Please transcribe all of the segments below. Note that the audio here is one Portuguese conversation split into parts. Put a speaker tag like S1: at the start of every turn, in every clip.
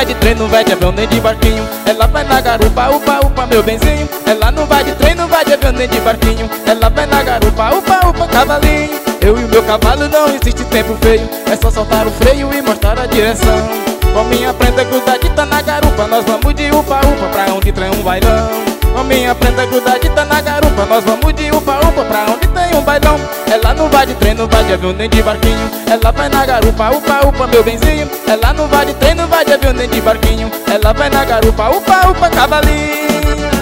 S1: de trem, não vai de avião nem de barquinho. Ela vai na garupa, upa, upa, meu benzinho. Ela não vai de trem, não vai de avião nem de barquinho. Ela vai na garupa, upa, upa, cavalinho. Eu e o meu cavalo não existe tempo feio. É só soltar o freio e mostrar a direção. Com minha prenda grudadita na garupa, nós vamos de upa, upa, pra onde tem um bailão. Com minha prenda grudadita na garupa, nós vamos de upa, upa, pra onde tem um bailão. Ela não vai de trem, não vai de avião nem de barquinho. Ela vai na garupa, upa, upa, meu benzinho. Ela não vai de trem, não vai de avião nem de barquinho. Ela vai na garupa, upa, upa, cavalinho.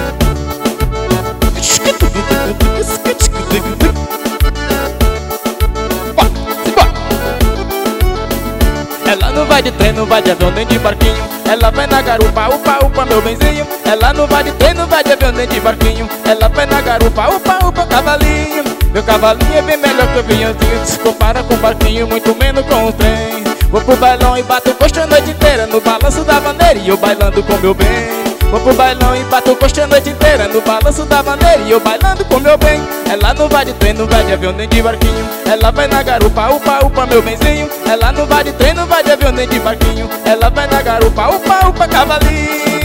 S1: Ela não vai de trem, não vai de avião nem de barquinho. Ela vai na garupa, upa, upa, meu benzinho. Ela não vai de trem, não vai de avião nem de barquinho. Ela vai na garupa, upa, upa, cavalinho. Meu cavalinho é bem melhor que o aviãozinho. Se compara com o barquinho, muito menos com o trem. Vou pro bailão e bato coxa a noite inteira no balanço da bandeira e eu bailando com meu bem. Vou pro bailão e bato coxa a noite inteira no balanço da bandeira e eu bailando com meu bem. Ela não vai de trem, não vai de avião nem de barquinho. Ela vai na garupa, upa, upa, meu benzinho. Ela não vai de trem, não vai de avião nem de barquinho. Ela vai na garupa, upa, upa, cavalinho.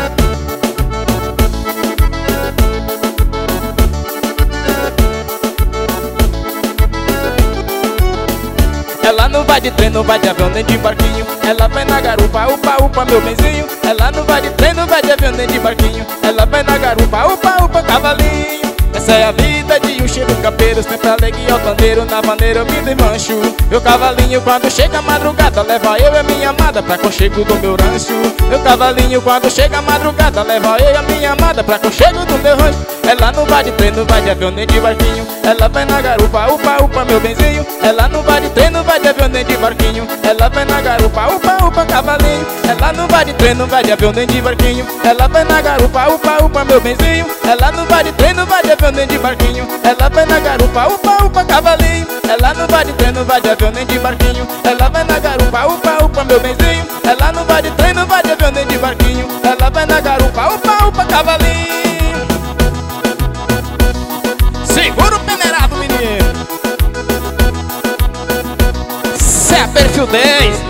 S1: Ela não vai de trem, não vai de avião nem de barquinho. Ela vai na garupa, upa, upa, meu benzinho. Ela não vai de trem, não vai de avião nem de barquinho. Ela vai na garupa, upa, upa, cavalinho. Essa é a vida de um cheiro campeiro, sempre alegre e altaneiro. Na maneira eu me desmancho. Meu cavalinho quando chega a madrugada leva eu e a minha amada pra conchego do meu rancho. Meu cavalinho quando chega a madrugada leva eu e a minha amada pra conchego do meu rancho. Ela não vai de trem, não vai de avião nem de barquinho. Ela vai na garupa, upa, upa, meu benzinho. Ela não vai de trem, não vai de avião nem de barquinho. Ela vai na garupa, upa, upa, cavalinho. Ela não vai de trem, não vai de avião nem de barquinho. Ela vai na garupa, upa, upa, meu benzinho. Ela não vai de trem, não vai de avião nem de barquinho. Ela vai na garupa, upa, upa, cavalinho. Ela não vai de trem, não vai de avião nem de barquinho. Ela vai na garupa, upa, upa, meu benzinho. Ela não vai de trem, não vai de avião nem de barquinho. Ela vai na garupa, upa, upa, cavalinho. Segura o peneirado, menino. Cê é perfil 10.